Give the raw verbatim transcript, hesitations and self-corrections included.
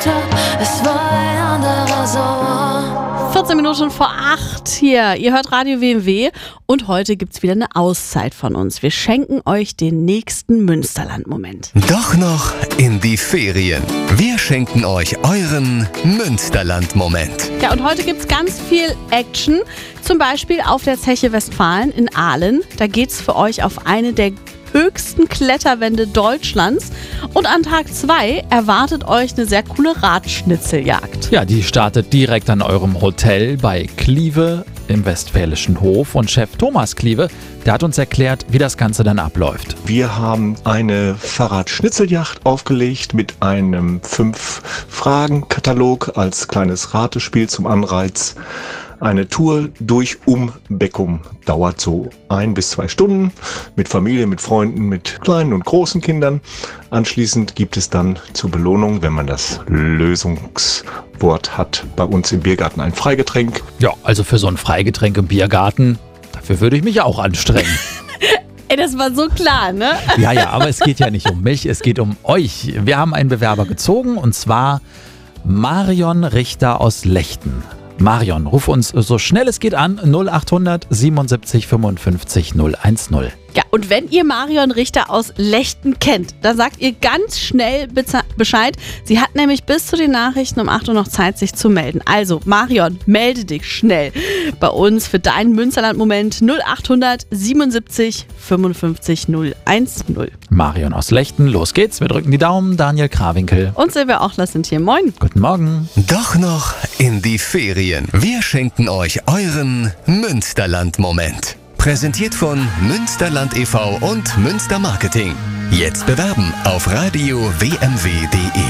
gedacht hab, es war ein anderer Sommer. vierzehn Minuten vor acht hier. Ihr hört Radio W M W und heute gibt's wieder eine Auszeit von uns. Wir schenken euch den nächsten Münsterland-Moment. Doch noch in die Ferien. Wir schenken euch euren Münsterland-Moment. Ja, und heute gibt's ganz viel Action. Zum Beispiel auf der Zeche Westfalen in Aalen. Da geht's für euch auf eine der höchsten Kletterwände Deutschlands. Und an Tag zwei erwartet euch eine sehr coole Radschnitzeljagd. Ja, die startet direkt an eurem Hotel bei Kliewe im Westfälischen Hof. Und Chef Thomas Kliewe, der hat uns erklärt, wie das Ganze dann abläuft. Wir haben eine Fahrradschnitzeljagd aufgelegt mit einem Fünf-Fragen-Katalog als kleines Ratespiel zum Anreiz. Eine Tour durch Um-Beckum dauert so ein bis zwei Stunden mit Familie, mit Freunden, mit kleinen und großen Kindern. Anschließend gibt es dann zur Belohnung, wenn man das Lösungswort hat, bei uns im Biergarten ein Freigetränk. Ja, also für so ein Freigetränk im Biergarten, dafür würde ich mich auch anstrengen. Ey, das war so klar, ne? Ja, ja, aber es geht ja nicht um mich, es geht um euch. Wir haben einen Bewerber gezogen und zwar Marion Richter aus Lechten. Marion, ruf uns so schnell es geht an, null acht hundert siebenundsiebzig fünfundfünfzig null eins null. Ja, und wenn ihr Marion Richter aus Lechten kennt, dann sagt ihr ganz schnell Bescheid. Sie hat nämlich bis zu den Nachrichten um acht Uhr noch Zeit, sich zu melden. Also, Marion, melde dich schnell bei uns für deinen Münsterland-Moment null acht hundert siebenundsiebzig fünfundfünfzig null eins null. Marion aus Lechten, los geht's, wir drücken die Daumen. Daniel Krawinkel und Silvia Ochler sind hier. Moin. Guten Morgen. Doch noch in die Ferien. Wir schenken euch euren Münsterland-Moment. Präsentiert von Münsterland e V und Münster Marketing. Jetzt bewerben auf radio w m w punkt de.